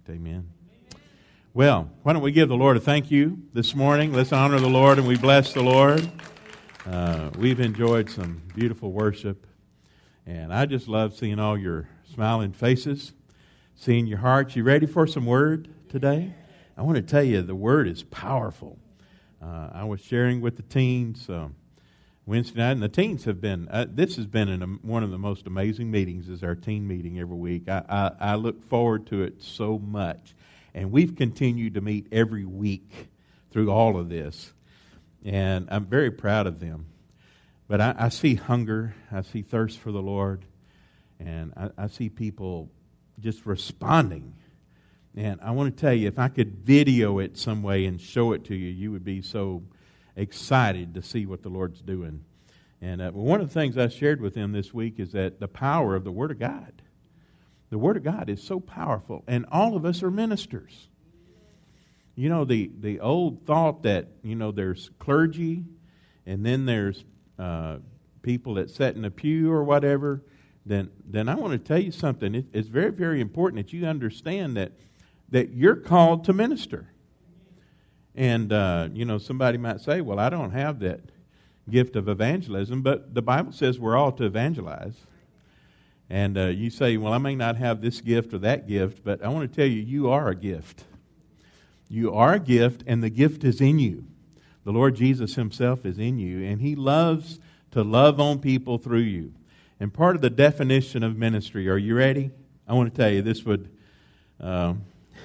Amen. Well, why don't we give the Lord a thank you this morning? Let's honor the Lord and we bless the Lord. We've enjoyed some beautiful worship, and I just love seeing all your smiling faces, seeing your hearts. You ready for some word today? I want to tell you, the word is powerful. I was sharing with the teens Wednesday night, and the teens have been, this has been one of the most amazing meetings, is our teen meeting every week. I look forward to it so much. And we've continued to meet every week through all of this. And I'm very proud of them. But I see hunger, I see thirst for the Lord, and I see people just responding. And I want to tell you, if I could video it some way and show it to you, you would be so excited to see what the Lord's doing. And one of the things I shared with them this week is that the power of the Word of God. The Word of God is so powerful, and all of us are ministers. You know, the old thought that, you know, there's clergy, and then there's people that sit in a pew or whatever, then I want to tell you something. It's very, very important that you understand that you're called to minister. And, you know, somebody might say, well, I don't have that gift of evangelism, but the Bible says we're all to evangelize. And you say, well, I may not have this gift or that gift, but I want to tell you, you are a gift. You are a gift, and the gift is in you. The Lord Jesus Himself is in you, and He loves to love on people through you. And part of the definition of ministry, are you ready? I want to tell you, this would, well,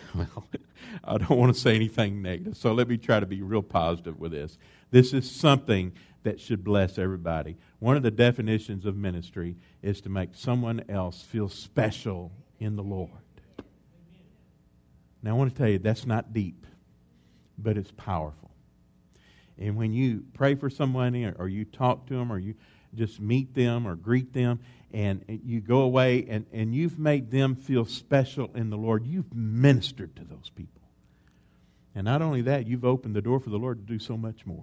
I don't want to say anything negative, so let me try to be real positive with this. This is something that should bless everybody. One of the definitions of ministry is to make someone else feel special in the Lord. Now, I want to tell you, that's not deep, but it's powerful. And when you pray for somebody, or you talk to them, or you just meet them or greet them, and you go away and you've made them feel special in the Lord, you've ministered to those people. And not only that, you've opened the door for the Lord to do so much more.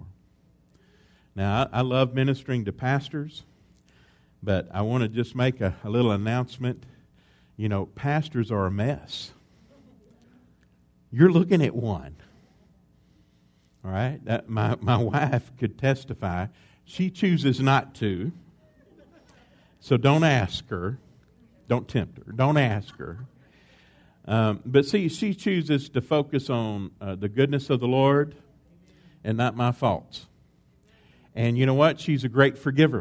Now, I love ministering to pastors, but I want to just make a little announcement. You know, pastors are a mess. You're looking at one. All right? My wife could testify. She chooses not to. So don't ask her. Don't tempt her. Don't ask her. But see, she chooses to focus on the goodness of the Lord and not my faults. And you know what? She's a great forgiver.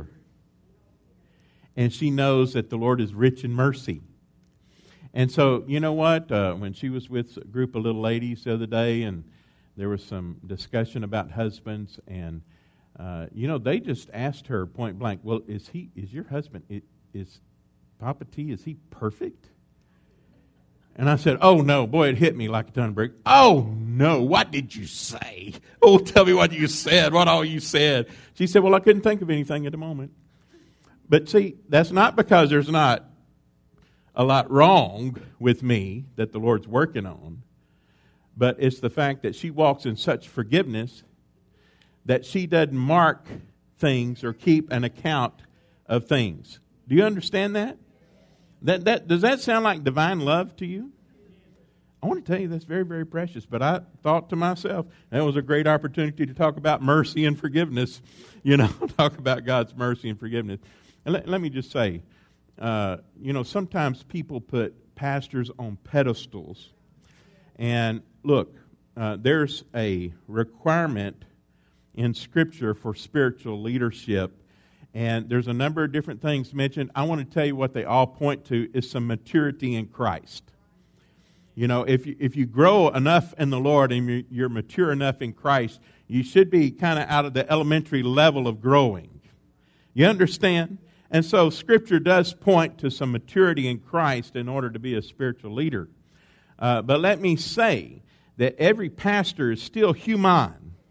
And she knows that the Lord is rich in mercy. And so, you know what? When she was with a group of little ladies the other day, and there was some discussion about husbands, and you know, they just asked her point blank, well, is your husband, is Papa T, is he perfect? And I said, oh, no. Boy, it hit me like a ton of bricks. Oh, no. What did you say? Oh, tell me what you said, what all you said. She said, well, I couldn't think of anything at the moment. But see, that's not because there's not a lot wrong with me that the Lord's working on, but it's the fact that she walks in such forgiveness that she doesn't mark things or keep an account of things. Do you understand that? Does that sound like divine love to you? I want to tell you that's very, very precious. But I thought to myself, that was a great opportunity to talk about mercy and forgiveness. You know, talk about God's mercy and forgiveness. And let me just say, you know, sometimes people put pastors on pedestals. And look, there's a requirement in Scripture for spiritual leadership. And there's a number of different things mentioned. I want to tell you what they all point to is some maturity in Christ. You know, if you grow enough in the Lord and you're mature enough in Christ, you should be kind of out of the elementary level of growing. You understand? And so Scripture does point to some maturity in Christ in order to be a spiritual leader. But let me say that every pastor is still human.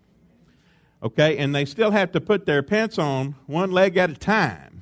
Okay, and they still have to put their pants on one leg at a time.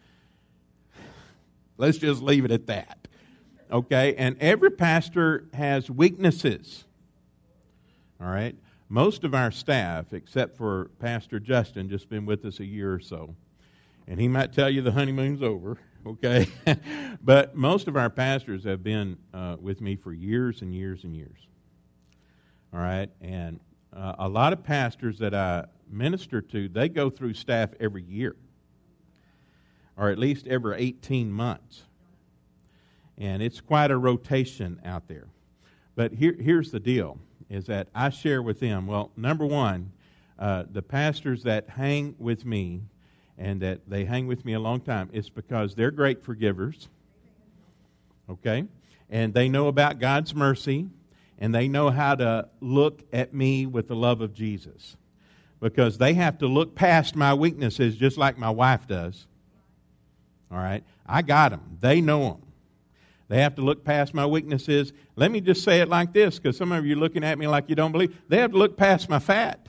Let's just leave it at that. Okay, and every pastor has weaknesses. All right, most of our staff, except for Pastor Justin, just been with us a year or so. And he might tell you the honeymoon's over, okay? But most of our pastors have been with me for years and years and years. All right? And a lot of pastors that I minister to, they go through staff every year, or at least every 18 months. And it's quite a rotation out there. But here's the deal, is that I share with them, well, number one, the pastors that hang with me, and that they hang with me a long time, it's because they're great forgivers, okay? And they know about God's mercy, and they know how to look at me with the love of Jesus. Because they have to look past my weaknesses just like my wife does. All right? I got them. They know them. They have to look past my weaknesses. Let me just say it like this, because some of you are looking at me like you don't believe. They have to look past my fat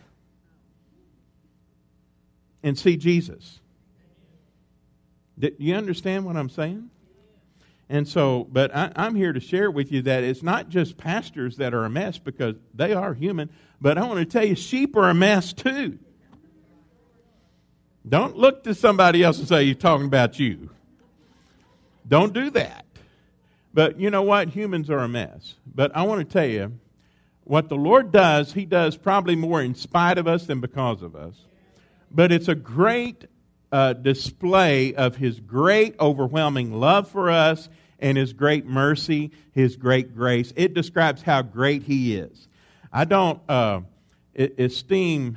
and see Jesus. Do you understand what I'm saying? And so, but I'm here to share with you that it's not just pastors that are a mess, because they are human, but I want to tell you, sheep are a mess too. Don't look to somebody else and say you're talking about you. Don't do that. But you know what? Humans are a mess. But I want to tell you, what the Lord does, He does probably more in spite of us than because of us. But it's a great display of His great, overwhelming love for us and His great mercy, His great grace. It describes how great He is. I don't esteem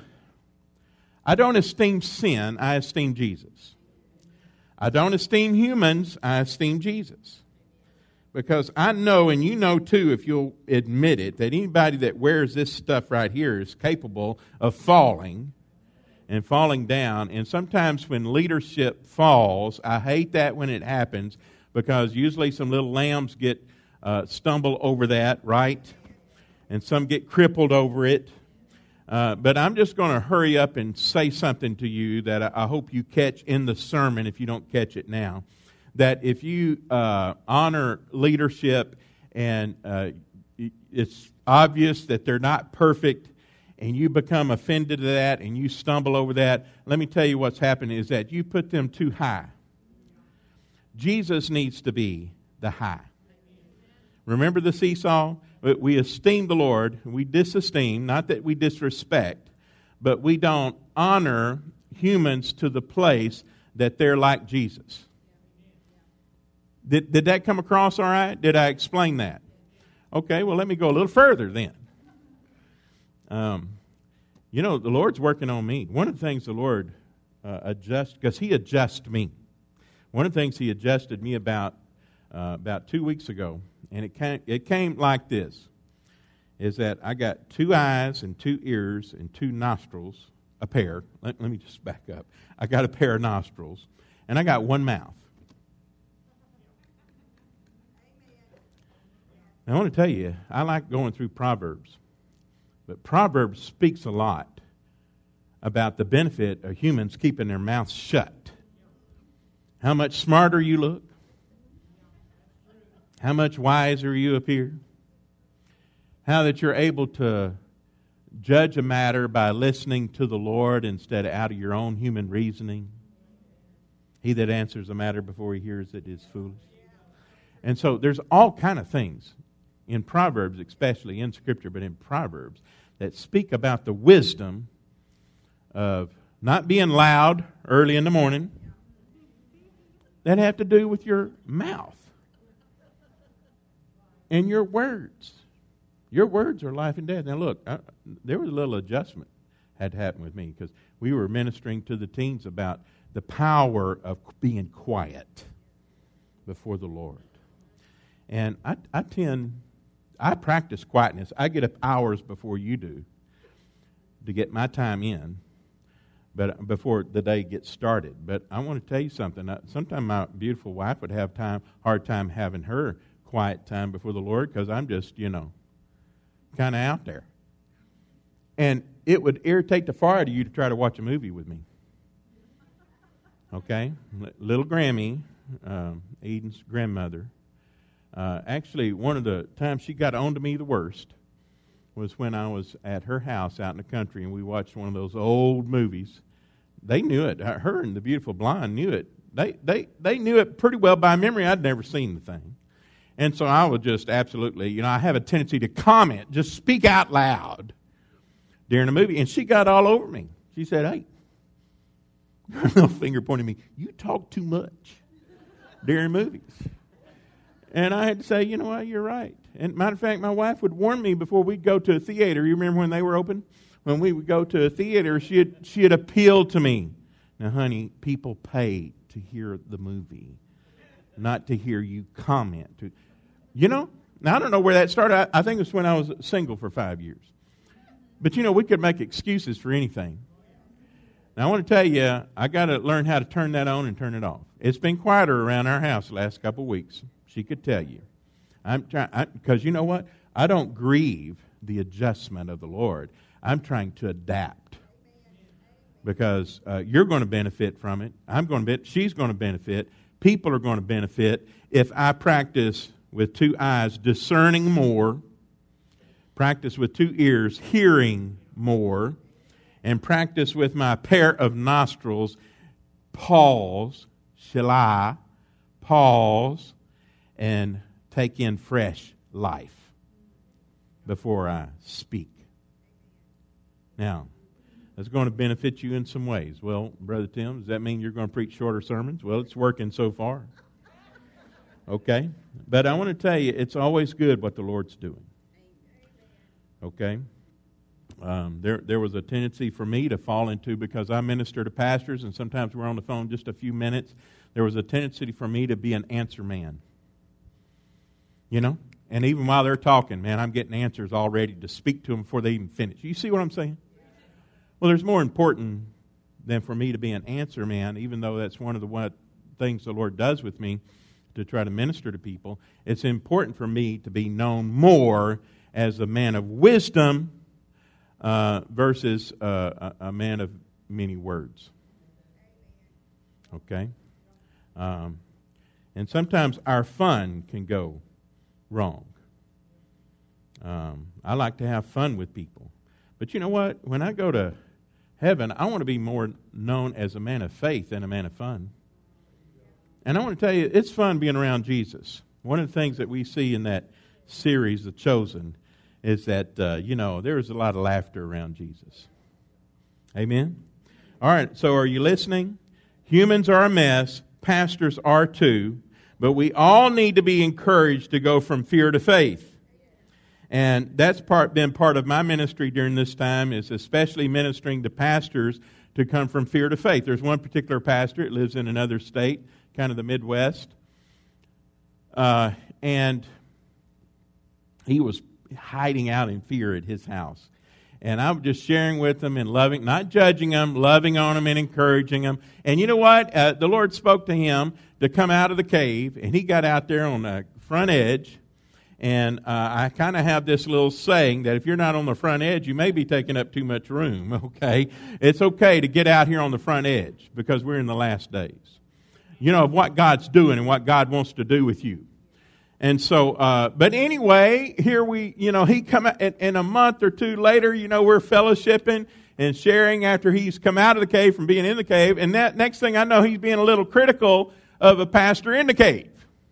sin, I esteem Jesus. I don't esteem humans, I esteem Jesus. Because I know, and you know too, if you'll admit it, that anybody that wears this stuff right here is capable of falling and falling down. And sometimes when leadership falls, I hate that when it happens, because usually some little lambs get stumble over that, right? And some get crippled over it. But I'm just going to hurry up and say something to you that I hope you catch in the sermon if you don't catch it now. That if you honor leadership and it's obvious that they're not perfect, and you become offended to that and you stumble over that, let me tell you what's happening is that you put them too high. Jesus needs to be the high. Remember the seesaw? We esteem the Lord, we disesteem, not that we disrespect, but we don't honor humans to the place that they're like Jesus. Did that come across all right? Did I explain that? Okay, well, let me go a little further then. You know, the Lord's working on me. One of the things the Lord adjusts, because He adjusts me. One of the things He adjusted me about 2 weeks ago, and it came like this, is that I got 2 eyes and 2 ears and 2 nostrils, a pair. Let me just back up. I got a pair of nostrils, and I got 1 mouth. Now, I want to tell you, I like going through Proverbs. But Proverbs speaks a lot about the benefit of humans keeping their mouths shut. How much smarter you look. How much wiser you appear. How that you're able to judge a matter by listening to the Lord instead of out of your own human reasoning. He that answers a matter before he hears it is foolish. And so there's all kind of things in Proverbs, especially in Scripture, but in Proverbs, that speak about the wisdom of not being loud early in the morning, that have to do with your mouth and your words. Your words are life and death. Now look, there was a little adjustment had to happen with me, because we were ministering to the teens about the power of being quiet before the Lord. And I practice quietness. I get up hours before you do to get my time in, but before the day gets started. But I want to tell you something. Sometimes my beautiful wife would have hard time having her quiet time before the Lord, because I'm just, kind of out there. And it would irritate the fire out of you to try to watch a movie with me. Okay? Little Grammy, Eden's grandmother, actually, one of the times she got on to me the worst was when I was at her house out in the country, and we watched one of those old movies. They knew it. Her and the beautiful blonde knew it They knew it pretty well by memory. I'd never seen the thing. And so I would just absolutely, I have a tendency to comment, just speak out loud during a movie. And she got all over me. She said, hey, her little finger pointing at me, you talk too much during movies. And I had to say, you know what, you're right. And matter of fact, my wife would warn me before we'd go to a theater. You remember when they were open? When we would go to a theater, she'd appeal to me. Now, honey, people pay to hear the movie, not to hear you comment. Now I don't know where that started. I think it was when I was single for 5 years. But, we could make excuses for anything. Now, I want to tell you, I got to learn how to turn that on and turn it off. It's been quieter around our house the last couple of weeks. She could tell you. I'm trying, because you know what? I don't grieve the adjustment of the Lord. I'm trying to adapt. Because you're going to benefit from it. She's going to benefit. People are going to benefit if I practice with 2 eyes, discerning more, practice with 2 ears, hearing more, and practice with my pair of nostrils, pause, Shelah, pause, and take in fresh life before I speak. Now, that's going to benefit you in some ways. Well, Brother Tim, does that mean you're going to preach shorter sermons? Well, it's working so far. Okay? But I want to tell you, it's always good what the Lord's doing. Okay? There was a tendency for me to fall into, because I minister to pastors, and sometimes we're on the phone just a few minutes, there was a tendency for me to be an answer man. And even while they're talking, man, I'm getting answers all ready to speak to them before they even finish. You see what I'm saying? Well, there's more important than for me to be an answer man, even though that's one of the things the Lord does with me to try to minister to people. It's important for me to be known more as a man of wisdom versus a man of many words. Okay? And sometimes our fun can go wrong. I like to have fun with people. But you know what? When I go to heaven, I want to be more known as a man of faith than a man of fun. And I want to tell you, it's fun being around Jesus. One of the things that we see in that series, The Chosen, is that, there is a lot of laughter around Jesus. Amen? All right, so are you listening? Humans are a mess. Pastors are too. But we all need to be encouraged to go from fear to faith. And that's been part of my ministry during this time, is especially ministering to pastors to come from fear to faith. There's one particular pastor that lives in another state, kind of the Midwest. And he was hiding out in fear at his house. And I'm just sharing with them and loving, not judging them, loving on them and encouraging them. And you know what? The Lord spoke to him to come out of the cave, and he got out there on the front edge. And I kind of have this little saying that if you're not on the front edge, you may be taking up too much room, okay? It's okay to get out here on the front edge because we're in the last days. Of what God's doing and what God wants to do with you. And so, but anyway, here he come out, and a month or two later, we're fellowshipping and sharing after he's come out of the cave from being in the cave. And that next thing I know, he's being a little critical of a pastor in the cave.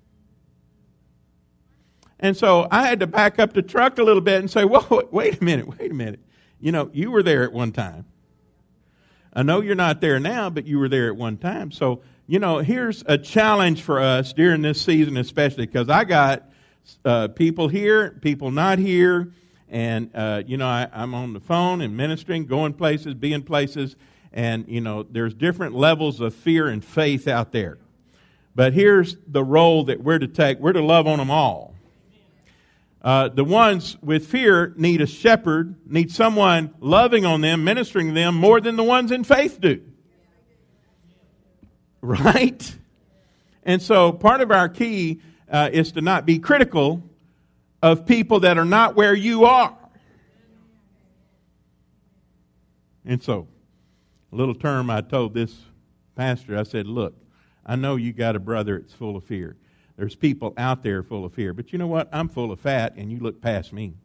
And so I had to back up the truck a little bit and say, whoa, wait a minute. You were there at one time. I know you're not there now, but you were there at one time. So, here's a challenge for us during this season especially, because I got people here, people not here, and, I'm on the phone and ministering, going places, being places, and, there's different levels of fear and faith out there. But here's the role that we're to take. We're to love on them all. The ones with fear need a shepherd, need someone loving on them, ministering to them more than the ones in faith do. Right? And so part of our key is to not be critical of people that are not where you are. And so, a little term I told this pastor, I said, look, I know you got a brother that's full of fear. There's people out there full of fear. But you know what? I'm full of fat, and you look past me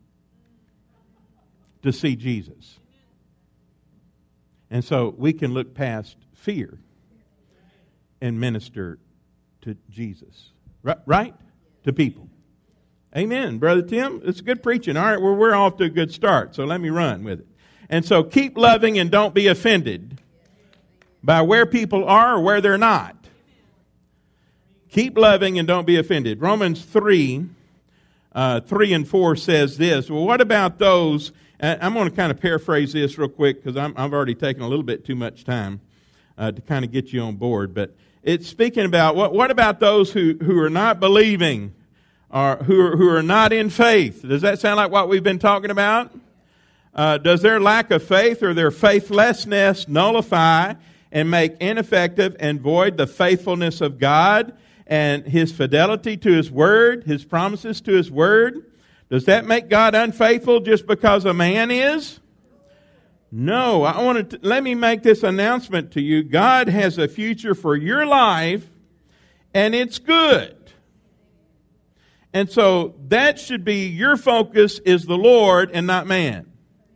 to see Jesus. And so we can look past fear. and minister to Jesus. Right? To people. Amen, Brother Tim. It's good preaching. All right, well, we're off to a good start, so let me run with it. And so keep loving and don't be offended by where people are or where they're not. Keep loving and don't be offended. Romans 3 and 4 says this. Well, what about those? I'm going to kind of paraphrase this real quick because I've already taken a little bit too much time to kind of get you on board. But it's speaking about what about those who are not believing or who are not in faith? Does that sound like what we've been talking about? Does their lack of faith or their faithlessness nullify and make ineffective and void the faithfulness of God and His fidelity to His Word, His promises to His Word? Does that make God unfaithful just because a man is? No. Let me make this announcement to you. God has a future for your life, and it's good. And so that should be your focus is the Lord and not man.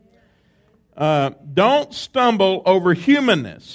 Don't stumble over humanness.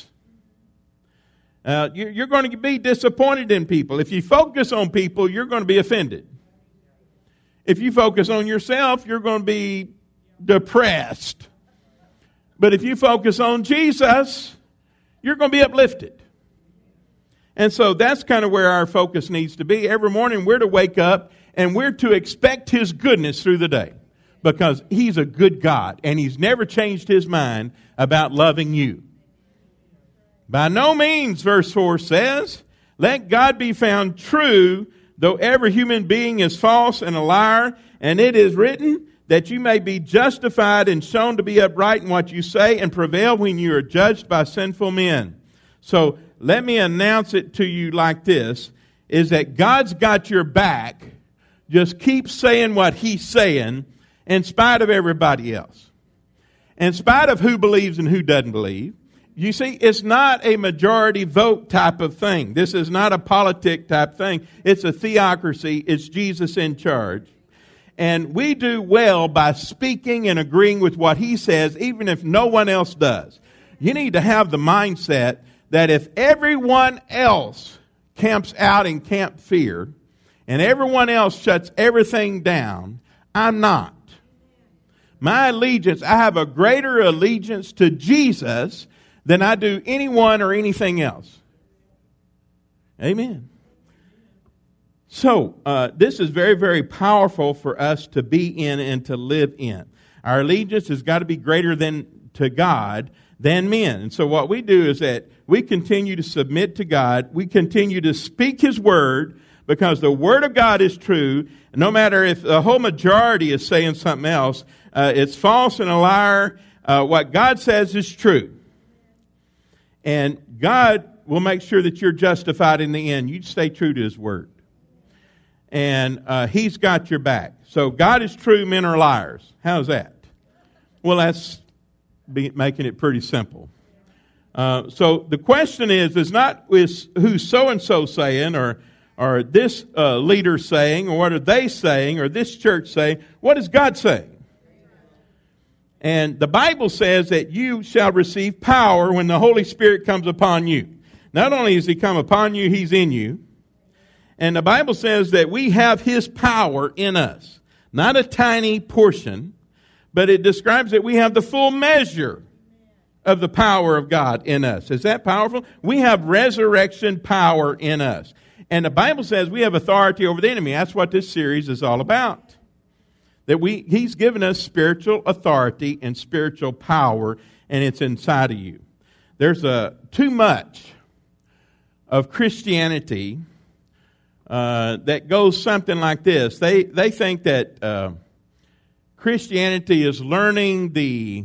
You're going to be disappointed in people. If you focus on people, you're going to be offended. If you focus on yourself, you're going to be depressed. But if you focus on Jesus, you're going to be uplifted. And so that's kind of where our focus needs to be. Every morning we're to wake up and we're to expect His goodness through the day. Because He's a good God and He's never changed His mind about loving you. By no means, verse 4 says, let God be found true, though every human being is false and a liar, and it is written that you may be justified and shown to be upright in what you say and prevail when you are judged by sinful men. So let me announce it to you like this, is that God's got your back. Just keep saying what He's saying in spite of everybody else. In spite of who believes and who doesn't believe. You see, it's not a majority vote type of thing. This is not a politic type thing. It's a theocracy. It's Jesus in charge. And we do well by speaking and agreeing with what He says, even if no one else does. You need to have the mindset that if everyone else camps out in Camp Fear, and everyone else shuts everything down, I'm not. My allegiance, I have a greater allegiance to Jesus than I do anyone or anything else. Amen. So, this is very, very powerful for us to be in and to live in. Our allegiance has got to be greater to God than men. And so what we do is that we continue to submit to God. We continue to speak His Word because the Word of God is true. No matter if the whole majority is saying something else, it's false and a liar. What God says is true. And God will make sure that you're justified in the end. You stay true to His Word. And He's got your back. So God is true, men are liars. How's that? Well, that's making it pretty simple. So the question is not who's so-and-so saying or this leader saying or what are they saying or this church saying. What is God saying? And the Bible says that you shall receive power when the Holy Spirit comes upon you. Not only has He come upon you, He's in you. And the Bible says that we have His power in us. Not a tiny portion, but it describes that we have the full measure of the power of God in us. Is that powerful? We have resurrection power in us. And the Bible says we have authority over the enemy. That's what this series is all about. That He's given us spiritual authority and spiritual power, and it's inside of you. There's too much of Christianity that goes something like this. They think that Christianity is learning the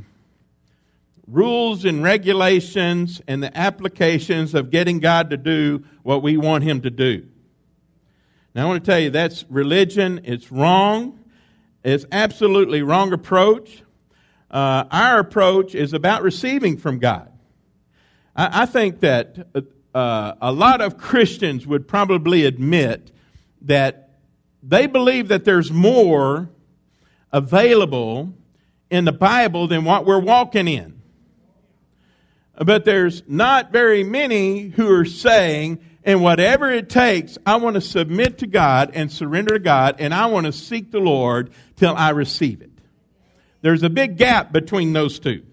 rules and regulations and the applications of getting God to do what we want Him to do. Now I want to tell you that's religion. It's wrong. It's absolutely wrong approach. Our approach is about receiving from God. I think that a lot of Christians would probably admit that they believe that there's more available in the Bible than what we're walking in. But there's not very many who are saying, And whatever it takes, I want to submit to God and surrender to God, and I want to seek the Lord till I receive it. There's a big gap between those two.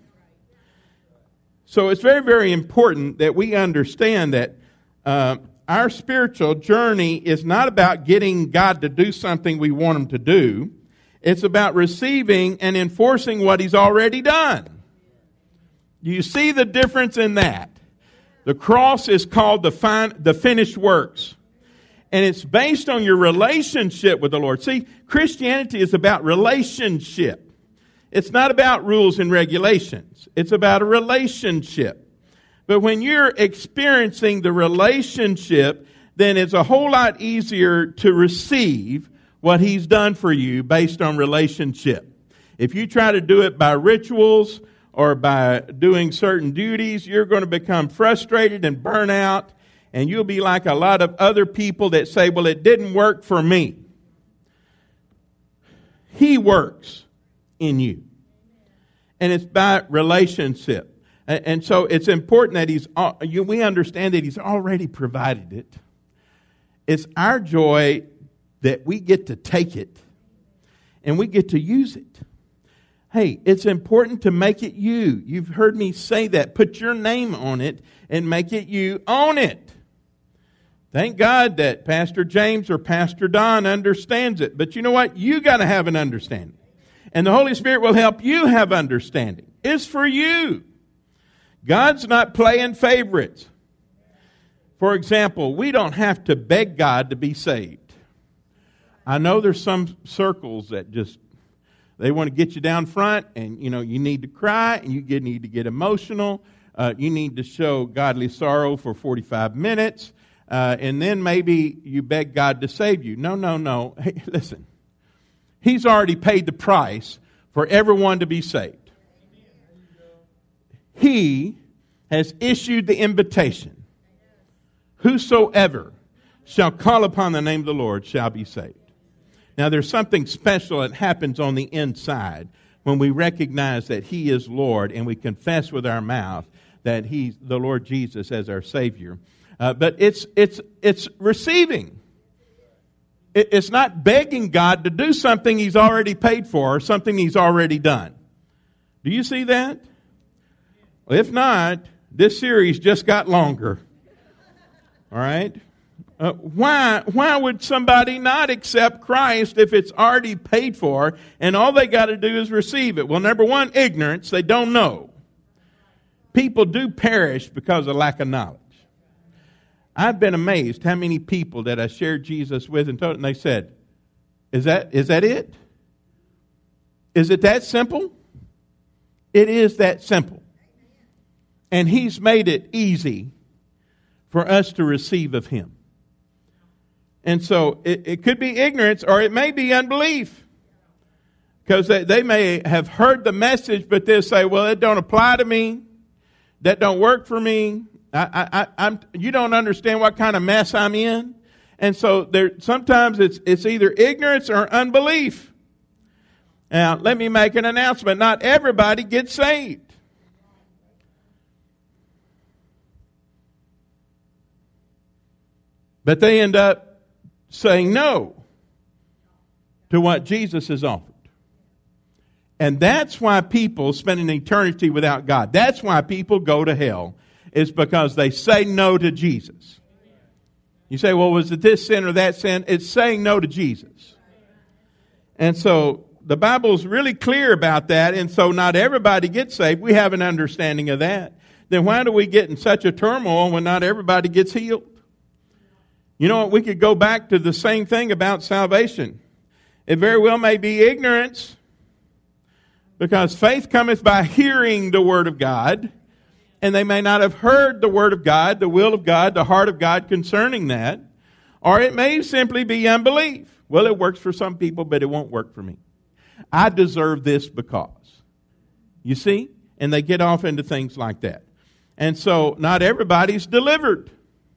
So it's very, very important that we understand that our spiritual journey is not about getting God to do something we want Him to do. It's about receiving and enforcing what He's already done. Do you see the difference in that? The cross is called the finished works. And it's based on your relationship with the Lord. See, Christianity is about relationship. It's not about rules and regulations. It's about a relationship. But when you're experiencing the relationship, then it's a whole lot easier to receive what He's done for you based on relationship. If you try to do it by rituals or by doing certain duties, you're going to become frustrated and burn out, and you'll be like a lot of other people that say, well, it didn't work for me. He works in you. And it's by relationship. And so it's important that we understand that He's already provided it. It's our joy that we get to take it and we get to use it. Hey, it's important to make it you. You've heard me say that. Put your name on it and make it you. Own it. Thank God that Pastor James or Pastor Don understands it. But you know what? You got to have an understanding. And the Holy Spirit will help you have understanding. It's for you. God's not playing favorites. For example, we don't have to beg God to be saved. I know there's some circles that they want to get you down front, and you need to cry, and you need to get emotional. You need to show godly sorrow for 45 minutes, and then maybe you beg God to save you. No. Hey, listen. He's already paid the price for everyone to be saved. He has issued the invitation. Whosoever shall call upon the name of the Lord shall be saved. Now, there's something special that happens on the inside when we recognize that He is Lord and we confess with our mouth that He's the Lord Jesus as our Savior. But it's receiving. It's not begging God to do something He's already paid for or something He's already done. Do you see that? Well, if not, this series just got longer. All right? Why would somebody not accept Christ if it's already paid for and all they got to do is receive it? Well, number one, ignorance. They don't know. People do perish because of lack of knowledge. I've been amazed how many people that I shared Jesus with and they said, is that it? Is it that simple? It is that simple. And He's made it easy for us to receive of Him. And so it could be ignorance or it may be unbelief. Because they may have heard the message, but they'll say, well, it don't apply to me. That don't work for me. You don't understand what kind of mess I'm in. And so sometimes it's either ignorance or unbelief. Now, let me make an announcement. Not everybody gets saved. But they end up saying no to what Jesus has offered. And that's why people spend an eternity without God. That's why people go to hell. Is because they say no to Jesus. You say, well, was it this sin or that sin? It's saying no to Jesus. And so the Bible is really clear about that. And so not everybody gets saved. We have an understanding of that. Then why do we get in such a turmoil when not everybody gets healed? You know what? We could go back to the same thing about salvation. It very well may be ignorance. Because faith cometh by hearing the word of God. And they may not have heard the word of God, the will of God, the heart of God concerning that. Or it may simply be unbelief. Well, it works for some people, but it won't work for me. I deserve this because. You see? And they get off into things like that. And so not everybody's delivered.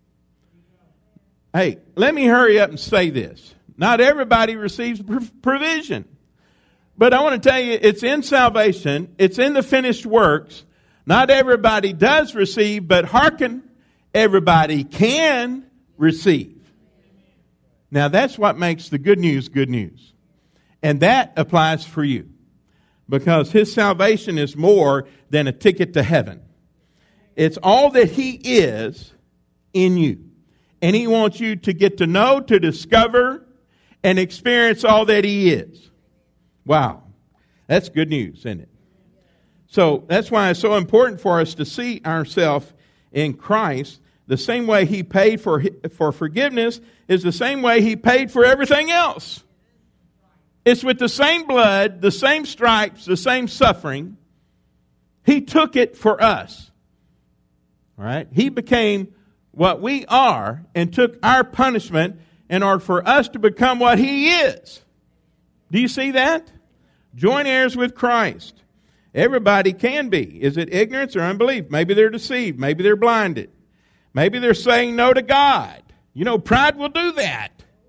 Hey, let me hurry up and say this. Not everybody receives provision. But I want to tell you, it's in salvation. It's in the finished works. Not everybody does receive, but hearken, everybody can receive. Now that's what makes the good news good news. And that applies for you. Because His salvation is more than a ticket to heaven. It's all that He is in you. And He wants you to get to know, to discover, and experience all that He is. Wow. That's good news, isn't it? So that's why it's so important for us to see ourselves in Christ. The same way He paid for forgiveness is the same way He paid for everything else. It's with the same blood, the same stripes, the same suffering. He took it for us. All right? He became what we are and took our punishment in order for us to become what He is. Do you see that? Joint heirs with Christ. Everybody can be. Is it ignorance or unbelief? Maybe they're deceived. Maybe they're blinded. Maybe they're saying no to God. You know, pride will do that.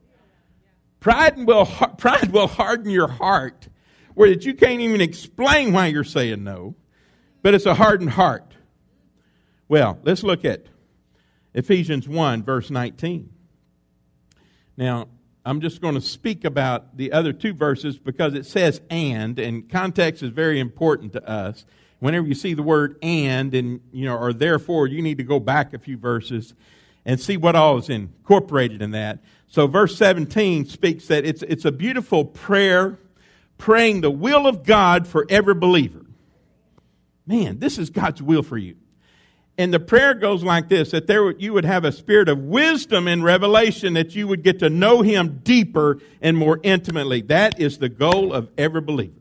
Pride will harden your heart where that you can't even explain why you're saying no. But it's a hardened heart. Well, let's look at Ephesians 1, verse 19. Now, I'm just going to speak about the other two verses because it says and context is very important to us. Whenever you see the word and or therefore, you need to go back a few verses and see what all is incorporated in that. So verse 17 speaks that it's a beautiful prayer, praying the will of God for every believer. Man, this is God's will for you. And the prayer goes like this, that you would have a spirit of wisdom and revelation, that you would get to know Him deeper and more intimately. That is the goal of every believer.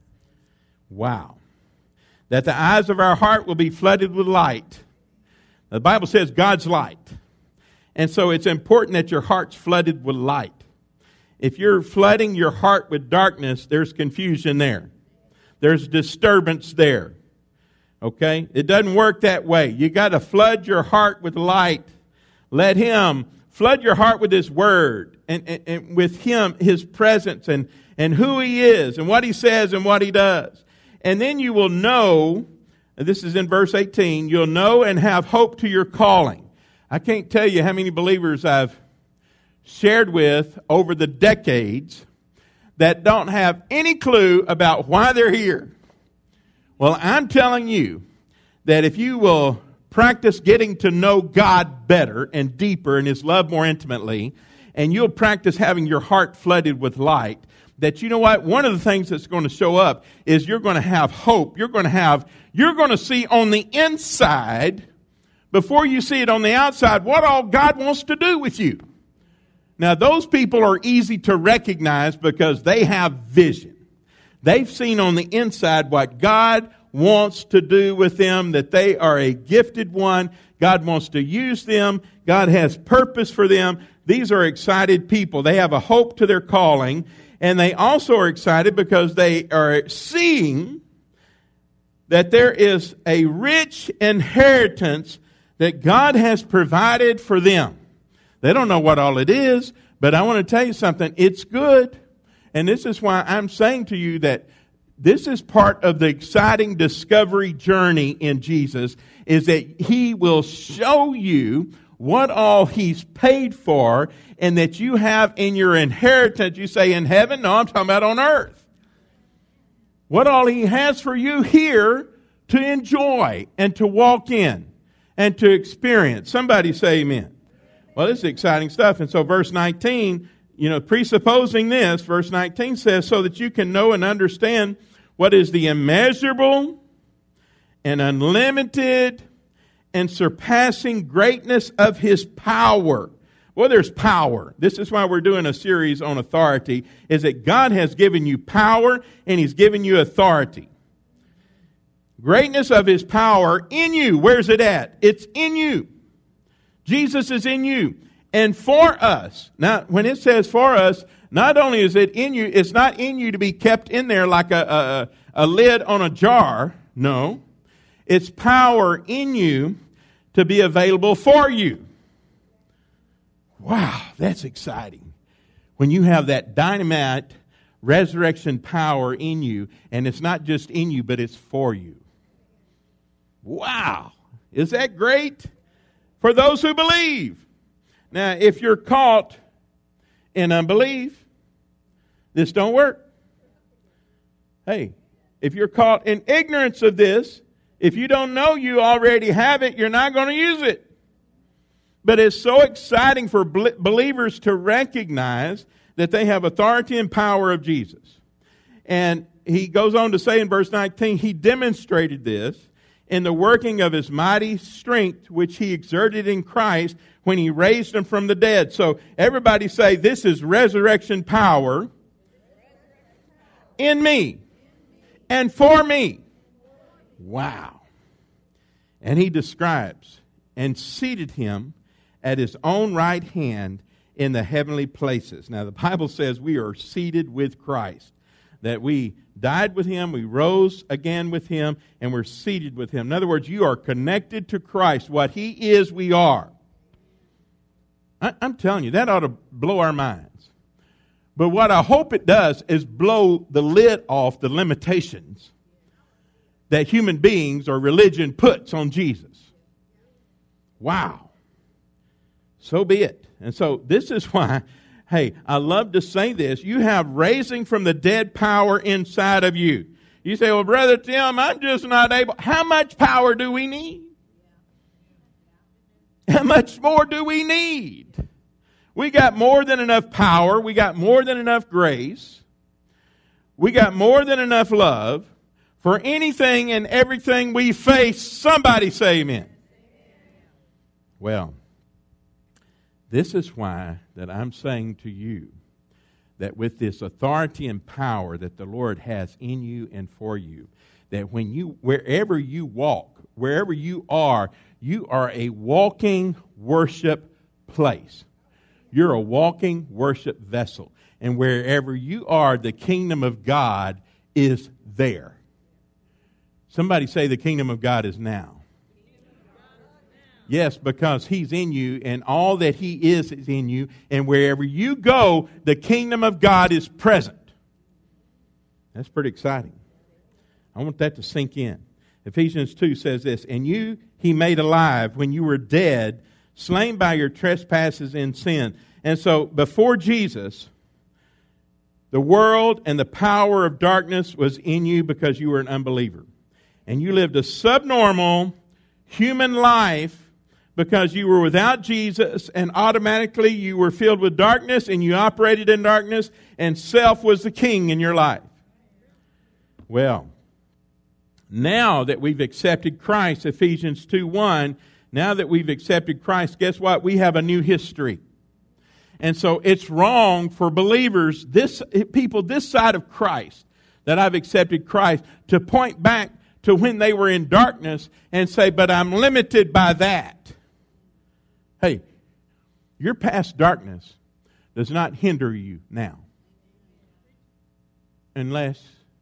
Wow. That the eyes of our heart will be flooded with light. The Bible says God's light. And so it's important that your heart's flooded with light. If you're flooding your heart with darkness, there's confusion there. There's disturbance there. Okay? It doesn't work that way. You got to flood your heart with light. Let Him flood your heart with His Word and with Him, His presence and who He is and what He says and what He does. And then you will know, this is in verse 18, you'll know and have hope to your calling. I can't tell you how many believers I've shared with over the decades that don't have any clue about why they're here. Well, I'm telling you that if you will practice getting to know God better and deeper and His love more intimately, and you'll practice having your heart flooded with light, that you know what? One of the things that's going to show up is you're going to have hope. You're going to see on the inside, before you see it on the outside, what all God wants to do with you. Now, those people are easy to recognize because they have vision. They've seen on the inside what God wants to do with them, that they are a gifted one. God wants to use them. God has purpose for them. These are excited people. They have a hope to their calling. And they also are excited because they are seeing that there is a rich inheritance that God has provided for them. They don't know what all it is, but I want to tell you something. It's good. And this is why I'm saying to you that this is part of the exciting discovery journey in Jesus, is that He will show you what all He's paid for and that you have in your inheritance. You say in heaven? No, I'm talking about on earth. What all He has for you here to enjoy and to walk in and to experience. Somebody say amen. Well, this is exciting stuff. And so verse 19, presupposing this, verse 19 says, so that you can know and understand what is the immeasurable and unlimited and surpassing greatness of His power. Well, there's power. This is why we're doing a series on authority, is that God has given you power and He's given you authority. Greatness of His power in you. Where's it at? It's in you. Jesus is in you. And for us. Now, when it says for us, not only is it in you, it's not in you to be kept in there like a lid on a jar. No. It's power in you to be available for you. Wow, that's exciting. When you have that dynamite resurrection power in you, and it's not just in you, but it's for you. Wow. Is that great? For those who believe. Now, if you're caught in unbelief, this don't work. Hey, if you're caught in ignorance of this, if you don't know you already have it, you're not going to use it. But it's so exciting for believers to recognize that they have authority and power of Jesus. And he goes on to say in verse 19, he demonstrated this in the working of his mighty strength, which he exerted in Christ when he raised him from the dead. So everybody say, this is resurrection power in me and for me. Wow. And he describes and seated him at his own right hand in the heavenly places. Now the Bible says we are seated with Christ. That we died with him, we rose again with him, and we're seated with him. In other words, you are connected to Christ. What he is, we are. I'm telling you, that ought to blow our minds. But what I hope it does is blow the lid off the limitations that human beings or religion puts on Jesus. Wow. So be it. And so this is why, hey, I love to say this. You have raising from the dead power inside of you. You say, well, Brother Tim, I'm just not able. How much power do we need? How much more do we need? We got more than enough power. We got more than enough grace. We got more than enough love for anything and everything we face. Somebody say amen. Well, this is why that I'm saying to you that with this authority and power that the Lord has in you and for you, that when you, wherever you walk, wherever you are a walking worship place. You're a walking worship vessel. And wherever you are, the kingdom of God is there. Somebody say the kingdom of God is now. Yes, because he's in you, and all that he is in you. And wherever you go, the kingdom of God is present. That's pretty exciting. I want that to sink in. Ephesians 2 says this, and you he made alive when you were dead, slain by your trespasses and sin. And so before Jesus, the world and the power of darkness was in you because you were an unbeliever. And you lived a subnormal human life because you were without Jesus, and automatically you were filled with darkness and you operated in darkness, and self was the king in your life. Well, now that we've accepted Christ, Ephesians 2:1, now that we've accepted Christ, guess what? We have a new history. And so it's wrong for believers, people this side of Christ, that I've accepted Christ, to point back to when they were in darkness and say, but I'm limited by that. Hey, your past darkness does not hinder you now. Unless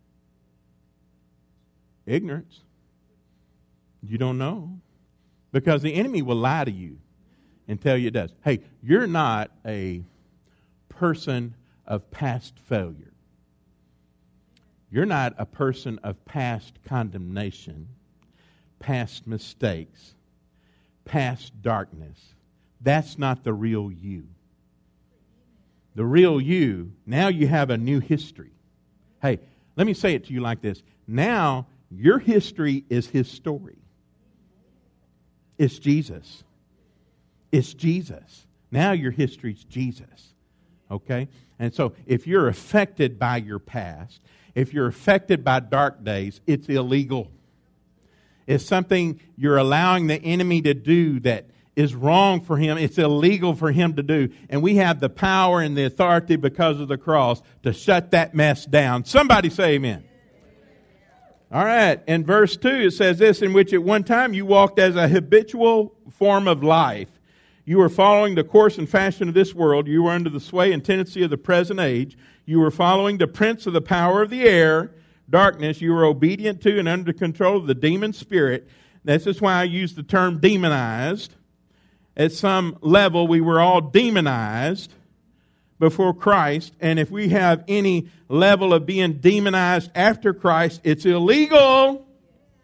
ignorance. You don't know. Because the enemy will lie to you and tell you it does. Hey, you're not a person of past failure. You're not a person of past condemnation, past mistakes, past darkness. That's not the real you. The real you, now you have a new history. Hey, let me say it to you like this. Now, your history is his story. It's Jesus. It's Jesus. Now your history's Jesus. Okay? And so if you're affected by your past, if you're affected by dark days, it's illegal. It's something you're allowing the enemy to do that is wrong for him. It's illegal for him to do. And we have the power and the authority because of the cross to shut that mess down. Somebody say amen. All right. In verse 2 it says this, in which at one time you walked as a habitual form of life. You were following the course and fashion of this world. You were under the sway and tendency of the present age. You were following the prince of the power of the air, darkness. You were obedient to and under control of the demon spirit. This is why I use the term demonized. At some level, we were all demonized before Christ. And if we have any level of being demonized after Christ, it's illegal.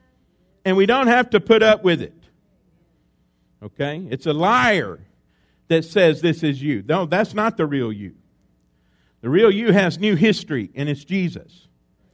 And we don't have to put up with it. Okay? It's a liar that says this is you. No, that's not the real you. The real you has new history, and it's Jesus.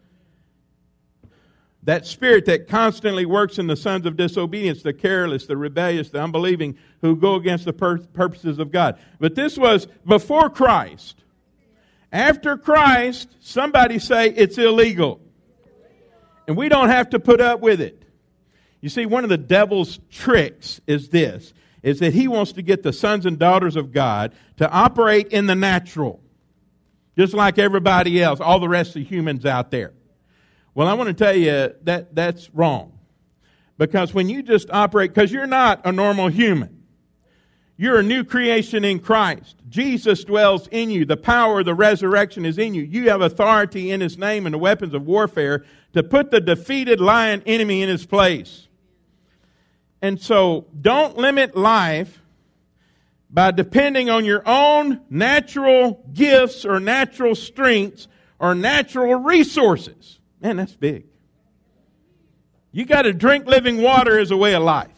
That spirit that constantly works in the sons of disobedience, the careless, the rebellious, the unbelieving, who go against the purposes of God. But this was before Christ. After Christ, somebody say it's illegal. And we don't have to put up with it. You see, one of the devil's tricks is this, is that he wants to get the sons and daughters of God to operate in the natural, just like everybody else, all the rest of humans out there. Well, I want to tell you that that's wrong. Because when you just operate, because you're not a normal human. You're a new creation in Christ. Jesus dwells in you. The power of the resurrection is in you. You have authority in His name and the weapons of warfare to put the defeated lion enemy in his place. And so don't limit life by depending on your own natural gifts or natural strengths or natural resources. Man, that's big. You got to drink living water as a way of life.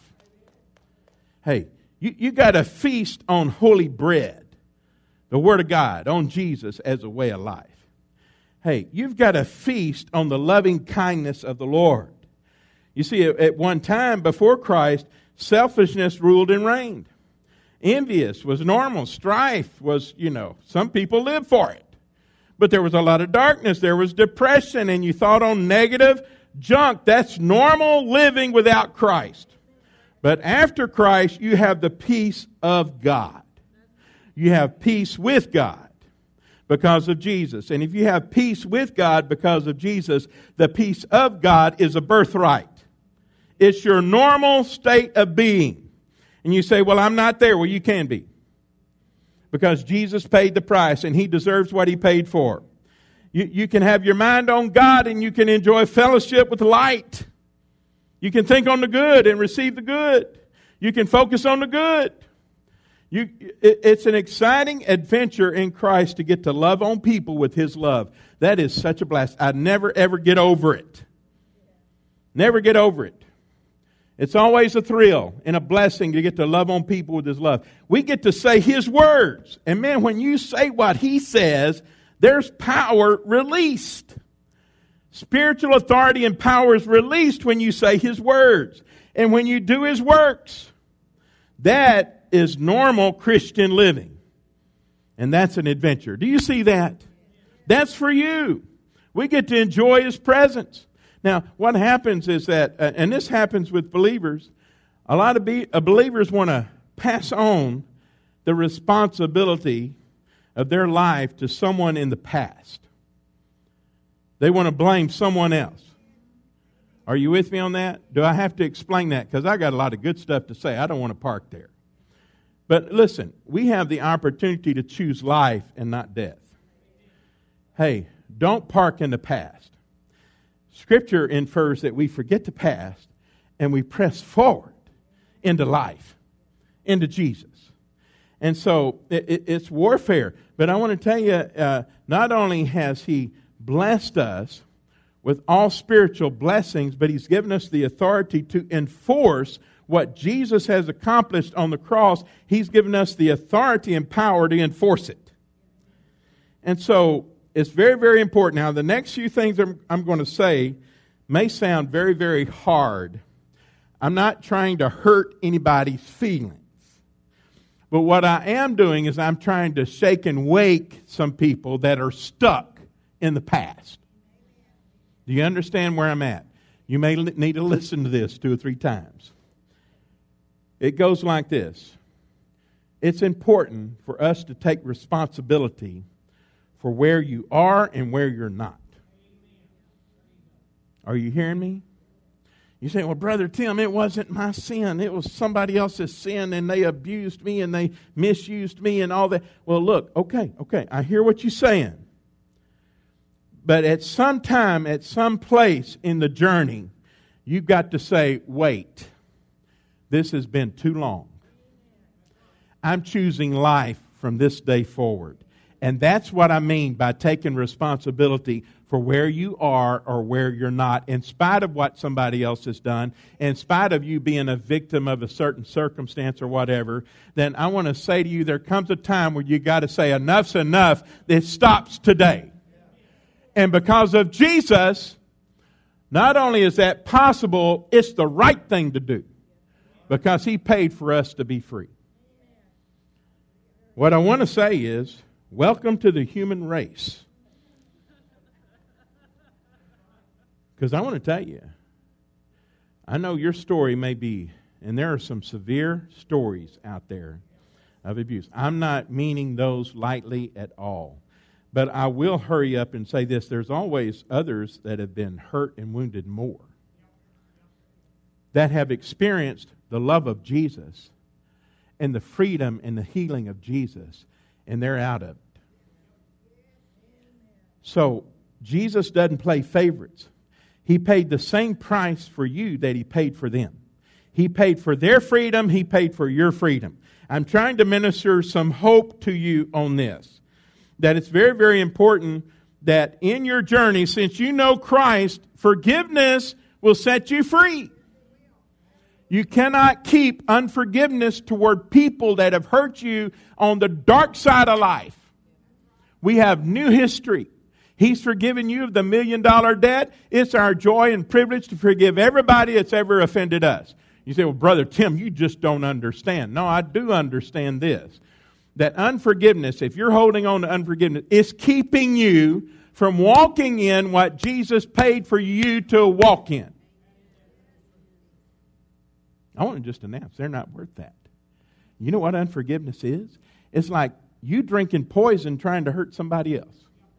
Hey, you got to feast on holy bread, the Word of God, on Jesus as a way of life. Hey, you've got to feast on the loving kindness of the Lord. You see, at one time before Christ, selfishness ruled and reigned. Envious was normal. Strife was, some people lived for it. But there was a lot of darkness. There was depression, and you thought on negative junk. That's normal living without Christ. But after Christ, you have the peace of God. You have peace with God because of Jesus. And if you have peace with God because of Jesus, the peace of God is a birthright. It's your normal state of being. And you say, well, I'm not there. Well, you can be. Because Jesus paid the price and He deserves what He paid for. You can have your mind on God and you can enjoy fellowship with light. You can think on the good and receive the good. You can focus on the good. It's an exciting adventure in Christ to get to love on people with His love. That is such a blast. I'd never ever get over it. Never get over it. It's always a thrill and a blessing to get to love on people with His love. We get to say His words. And man, when you say what He says, there's power released. Spiritual authority and power is released when you say His words. And when you do His works. That is normal Christian living. And that's an adventure. Do you see that? That's for you. We get to enjoy His presence. Now, what happens is that, and this happens with believers, a lot of believers want to pass on the responsibility of their life to someone in the past. They want to blame someone else. Are you with me on that? Do I have to explain that? Because I got a lot of good stuff to say. I don't want to park there. But listen, we have the opportunity to choose life and not death. Hey, don't park in the past. Scripture infers that we forget the past and we press forward into life, into Jesus. And so it's warfare. But I want to tell you, not only has He blessed us with all spiritual blessings, but He's given us the authority to enforce what Jesus has accomplished on the cross. He's given us the authority and power to enforce it. And so it's very, very important. Now, the next few things I'm going to say may sound very, very hard. I'm not trying to hurt anybody's feelings. But what I am doing is I'm trying to shake and wake some people that are stuck in the past. Do you understand where I'm at? You may need to listen to this 2 or 3 times. It goes like this. It's important for us to take responsibility for where you are and where you're not. Are you hearing me? You say, well, Brother Tim, it wasn't my sin. It was somebody else's sin, and they abused me, and they misused me, and all that. Well, look, okay, I hear what you're saying. But at some time, at some place in the journey, you've got to say, wait, this has been too long. I'm choosing life from this day forward. And that's what I mean by taking responsibility for where you are or where you're not, in spite of what somebody else has done, in spite of you being a victim of a certain circumstance or whatever, then I want to say to you, there comes a time where you got to say, enough's enough. It stops today. And because of Jesus, not only is that possible, it's the right thing to do. Because He paid for us to be free. What I want to say is, welcome to the human race. Because I want to tell you, I know your story may be, and there are some severe stories out there of abuse. I'm not meaning those lightly at all. But I will hurry up and say this. There's always others that have been hurt and wounded more, that have experienced the love of Jesus and the freedom and the healing of Jesus, and they're out of it. So Jesus doesn't play favorites. He paid the same price for you that He paid for them. He paid for their freedom. He paid for your freedom. I'm trying to minister some hope to you on this. That it's very, very important that in your journey, since you know Christ, forgiveness will set you free. You cannot keep unforgiveness toward people that have hurt you on the dark side of life. We have new history. He's forgiven you of the $1 million debt. It's our joy and privilege to forgive everybody that's ever offended us. You say, well, Brother Tim, you just don't understand. No, I do understand this. That unforgiveness, if you're holding on to unforgiveness, is keeping you from walking in what Jesus paid for you to walk in. I want to just announce, they're not worth that. You know what unforgiveness is? It's like you drinking poison trying to hurt somebody else.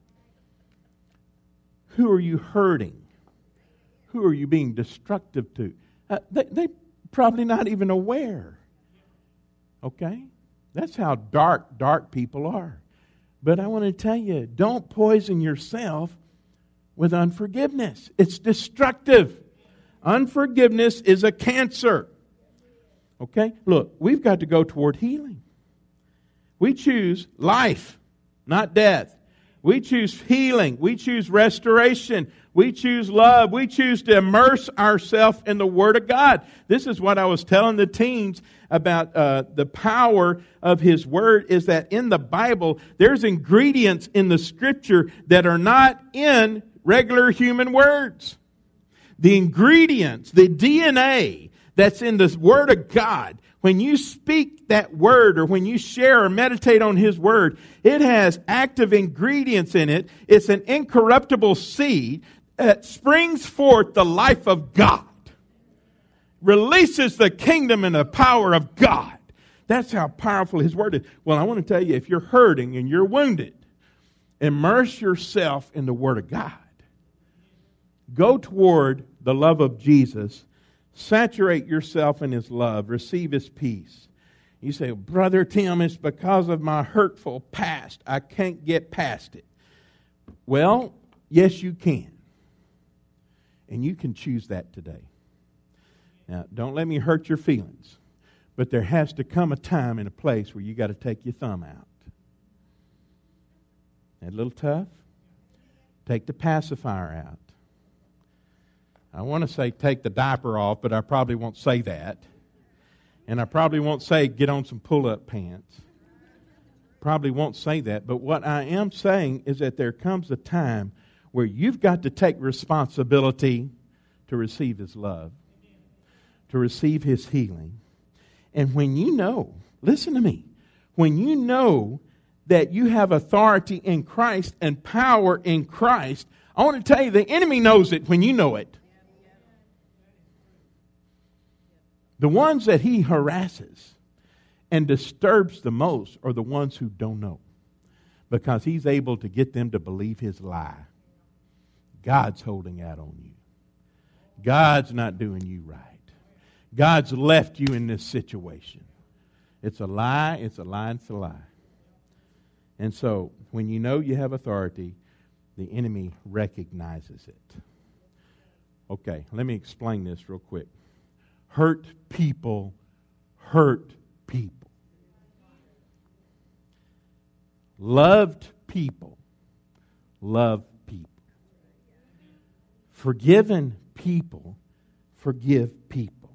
Who are you hurting? Who are you being destructive to? They probably not even aware. Okay? That's how dark people are. But I want to tell you, don't poison yourself with unforgiveness. It's destructive. Unforgiveness is a cancer. Okay? Look, we've got to go toward healing. We choose life, not death. We choose healing. We choose restoration. We choose love. We choose to immerse ourselves in the Word of God. This is what I was telling the teens about the power of His Word, is that in the Bible, there's ingredients in the Scripture that are not in regular human words. The ingredients, the DNA that's in the Word of God, when you speak that Word or when you share or meditate on His Word, it has active ingredients in it. It's an incorruptible seed that springs forth the life of God. Releases the kingdom and the power of God. That's how powerful His Word is. Well, I want to tell you, if you're hurting and you're wounded, immerse yourself in the Word of God. Go toward the love of Jesus. Saturate yourself in His love. Receive His peace. You say, Brother Tim, it's because of my hurtful past. I can't get past it. Well, yes, you can. And you can choose that today. Now, don't let me hurt your feelings. But there has to come a time and a place where you got to take your thumb out. That a little tough? Take the pacifier out. I want to say take the diaper off, but I probably won't say that. And I probably won't say get on some pull-up pants. Probably won't say that. But what I am saying is that there comes a time where you've got to take responsibility to receive His love, to receive His healing. And when you know, listen to me, when you know that you have authority in Christ and power in Christ, I want to tell you the enemy knows it when you know it. The ones that he harasses and disturbs the most are the ones who don't know, because he's able to get them to believe his lie. God's holding out on you. God's not doing you right. God's left you in this situation. It's a lie, it's a lie, it's a lie. And so, when you know you have authority, the enemy recognizes it. Okay, let me explain this real quick. Hurt people hurt people. Loved people love people. Forgiven people forgive people.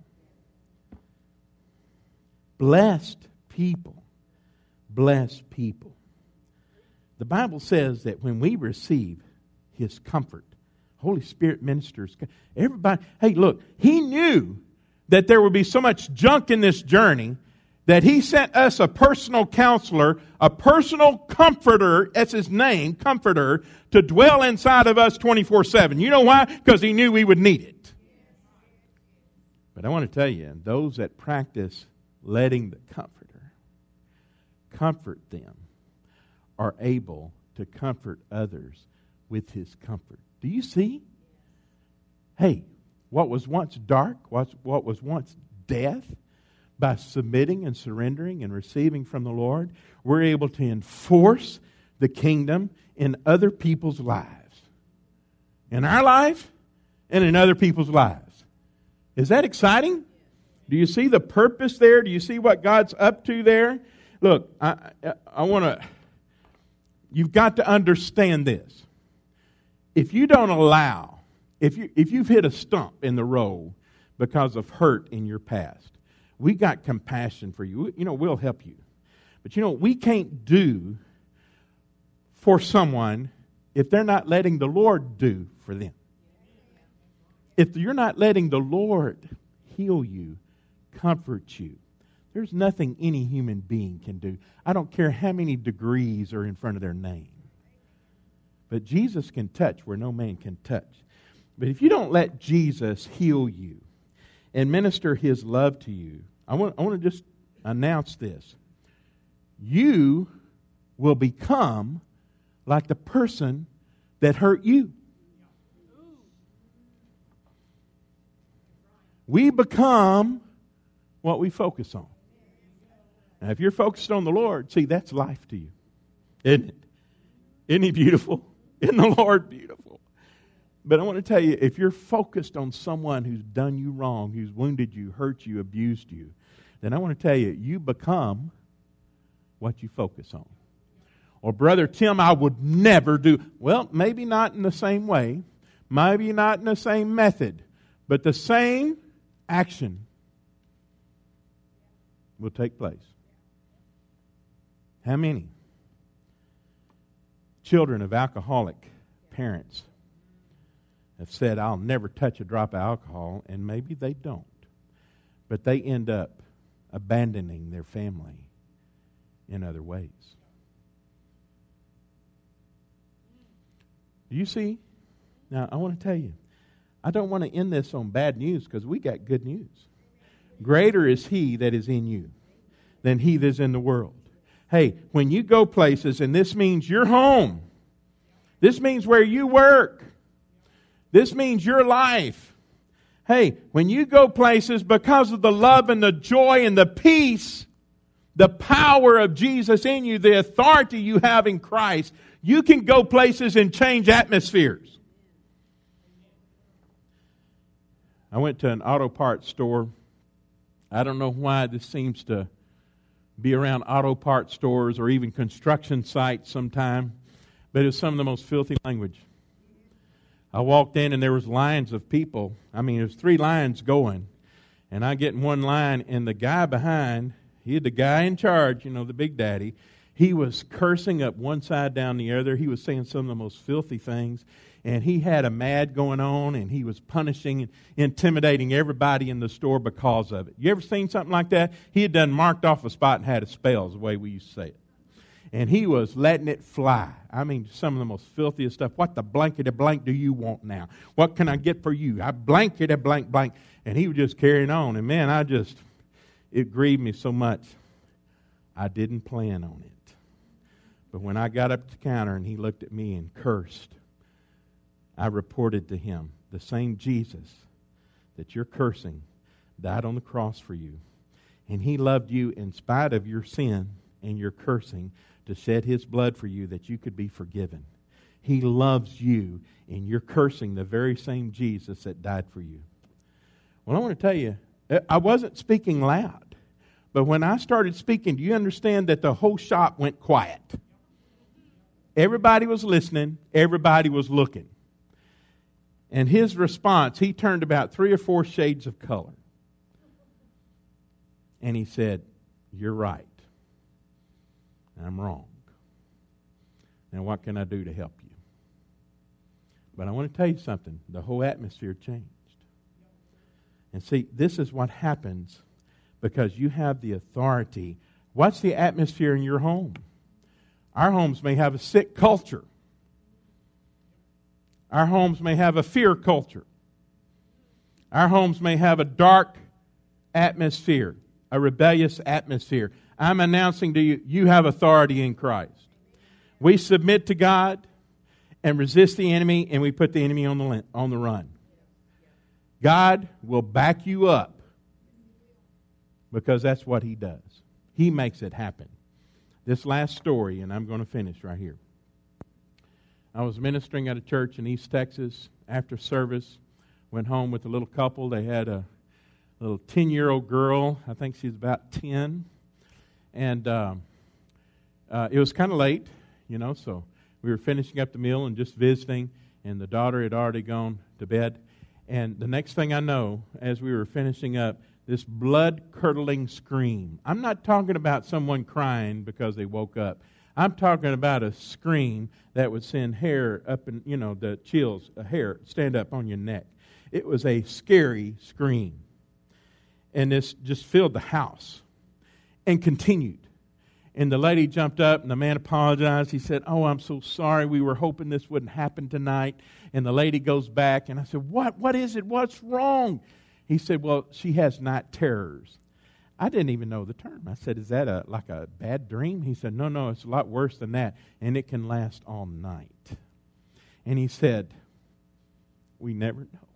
Blessed people bless people. The Bible says that when we receive His comfort, Holy Spirit ministers. Everybody, hey, look, He knew that there would be so much junk in this journey that He sent us a personal counselor, a personal comforter, that's His name, comforter, to dwell inside of us 24/7. You know why? Because He knew we would need it. But I want to tell you, those that practice letting the comforter comfort them are able to comfort others with His comfort. Do you see? Hey, what was once dark, what was once death, by submitting and surrendering and receiving from the Lord, we're able to enforce the kingdom in other people's lives. In our life and in other people's lives. Is that exciting? Do you see the purpose there? Do you see what God's up to there? Look, I want to... You've got to understand this. If you don't allow, if you've hit a stump in the road because of hurt in your past, we got compassion for you. You know, we'll help you. But you know, we can't do for someone if they're not letting the Lord do for them. If you're not letting the Lord heal you, comfort you, there's nothing any human being can do. I don't care how many degrees are in front of their name. But Jesus can touch where no man can touch. But if you don't let Jesus heal you and minister His love to you, I want to just announce this. You will become like the person that hurt you. We become what we focus on. Now, if you're focused on the Lord, see, that's life to you. Isn't it? Isn't He beautiful? Isn't the Lord beautiful? But I want to tell you, if you're focused on someone who's done you wrong, who's wounded you, hurt you, abused you, then I want to tell you, you become what you focus on. Or, Brother Tim, I would never do. Well, maybe not in the same way. Maybe not in the same method. But the same action will take place. How many children of alcoholic parents have said, I'll never touch a drop of alcohol, and maybe they don't. But they end up abandoning their family in other ways. Do you see? Now, I want to tell you, I don't want to end this on bad news because we got good news. Greater is He that is in you than he that is in the world. Hey, when you go places, and this means your home, this means where you work, this means your life. Hey, when you go places, because of the love and the joy and the peace, the power of Jesus in you, the authority you have in Christ, you can go places and change atmospheres. I went to an auto parts store. I don't know why this seems to be around auto parts stores or even construction sites sometime, but it was some of the most filthy language. I walked in and there was lines of people. I mean, there was 3 lines going. And I get in one line and the guy behind, he had the guy in charge, you know, the big daddy. He was cursing up one side down the other. He was saying some of the most filthy things. And he had a mad going on and he was punishing and intimidating everybody in the store because of it. You ever seen something like that? He had done marked off a spot and had a spell, is the way we used to say it. And he was letting it fly. I mean, some of the most filthiest stuff. What the blankety blank do you want now? What can I get for you? I blankety blank blank. And he was just carrying on. And man, it grieved me so much. I didn't plan on it. But when I got up to the counter and he looked at me and cursed, I reported to him, the same Jesus that you're cursing died on the cross for you. And He loved you in spite of your sin and your cursing to shed His blood for you that you could be forgiven. He loves you, and you're cursing the very same Jesus that died for you. Well, I want to tell you, I wasn't speaking loud. But when I started speaking, do you understand that the whole shop went quiet? Everybody was listening. Everybody was looking. And his response, he turned about 3 or 4 shades of color. And he said, "You're right. I'm wrong. Now what can I do to help you?" But I want to tell you something. The whole atmosphere changed. And see, this is what happens because you have the authority. What's the atmosphere in your home? Our homes may have a sick culture. Our homes may have a fear culture. Our homes may have a dark atmosphere, a rebellious atmosphere. I'm announcing to you, you have authority in Christ. We submit to God and resist the enemy, and we put the enemy on the run. God will back you up because that's what He does. He makes it happen. This last story, and I'm going to finish right here. I was ministering at a church in East Texas. After service, went home with a little couple. They had a little 10-year-old girl. I think she's about 10. And it was kind of late, so we were finishing up the meal and just visiting, and the daughter had already gone to bed. And the next thing I know, as we were finishing up, this blood-curdling scream. I'm not talking about someone crying because they woke up. I'm talking about a scream that would send hair up and, the chills, hair stand up on your neck. It was a scary scream. And this just filled the house and continued. And the lady jumped up and the man apologized. He said, "Oh, I'm so sorry. We were hoping this wouldn't happen tonight." And the lady goes back and I said, What is it? What's wrong?" He said, "Well, she has night terrors." I didn't even know the term. I said, "Is that like a bad dream?" He said, No, it's a lot worse than that. And it can last all night. And he said, "We never know.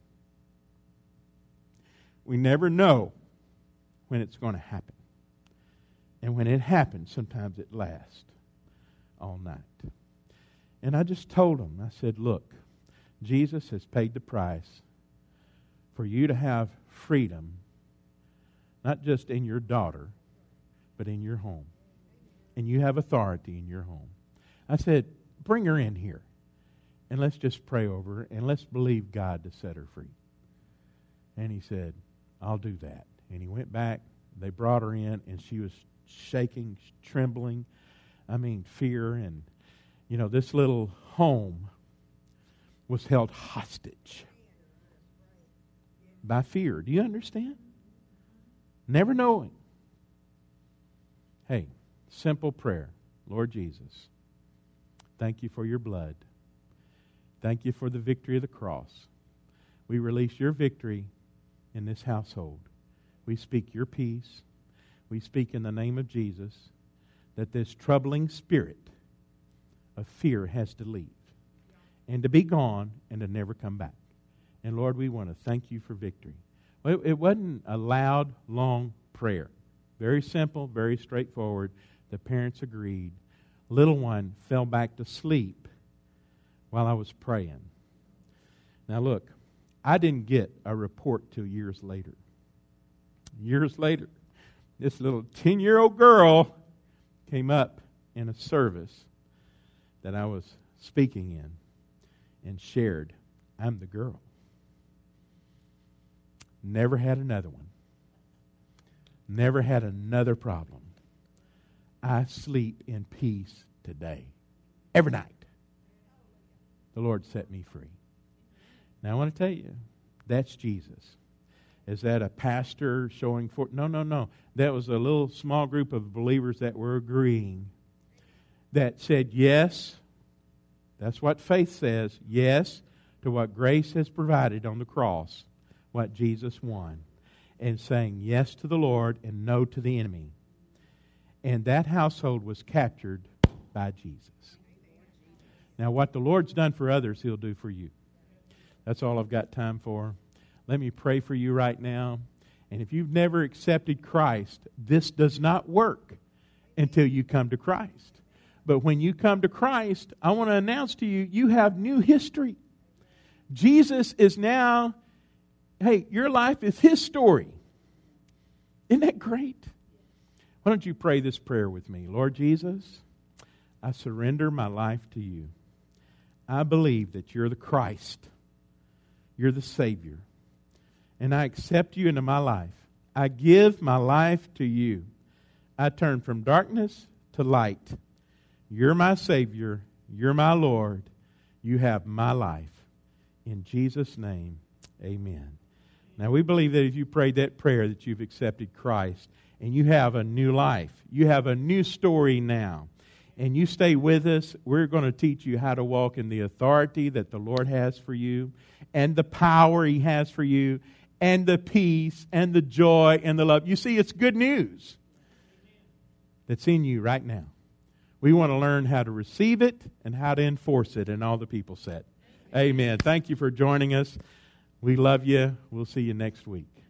We never know when it's going to happen. And when it happens, sometimes it lasts all night." And I just told him, I said, "Look, Jesus has paid the price for you to have freedom, not just in your daughter, but in your home. And you have authority in your home." I said, "Bring her in here, and let's just pray over her, and let's believe God to set her free." And he said, "I'll do that." And he went back. They brought her in, and she was shaking, trembling. Fear. And, this little home was held hostage by fear. Do you understand? Never knowing. Hey, simple prayer. Lord Jesus, thank you for your blood. Thank you for the victory of the cross. We release your victory in this household. We speak your peace. We speak in the name of Jesus that this troubling spirit of fear has to leave and to be gone and to never come back. And Lord, we want to thank you for victory. Well, it wasn't a loud, long prayer. Very simple, very straightforward. The parents agreed. Little one fell back to sleep while I was praying. Now look, I didn't get a report till years later. Years later, this little 10-year-old girl came up in a service that I was speaking in and shared, "I'm the girl. Never had another one. Never had another problem. I sleep in peace today. Every night. The Lord set me free." Now I want to tell you, that's Jesus. Is that a pastor showing forth? No. That was a little small group of believers that were agreeing, that said yes. That's what faith says. Yes to what grace has provided on the cross, what Jesus won, and saying yes to the Lord and no to the enemy. And that household was captured by Jesus. Now what the Lord's done for others, He'll do for you. That's all I've got time for. Let me pray for you right now. And if you've never accepted Christ, this does not work until you come to Christ. But when you come to Christ, I want to announce to you, you have new history. Jesus is now, your life is His story. Isn't that great? Why don't you pray this prayer with me? Lord Jesus, I surrender my life to you. I believe that you're the Christ, You're the Savior. And I accept you into my life. I give my life to you. I turn from darkness to light. You're my Savior. You're my Lord. You have my life. In Jesus' name, amen. Now, we believe that if you prayed that prayer, that you've accepted Christ, and you have a new life. You have a new story now. And you stay with us. We're going to teach you how to walk in the authority that the Lord has for you, and the power He has for you, and the peace, and the joy, and the love. You see, it's good news that's in you right now. We want to learn how to receive it and how to enforce it. And all the people said, amen. Thank you for joining us. We love you. We'll see you next week.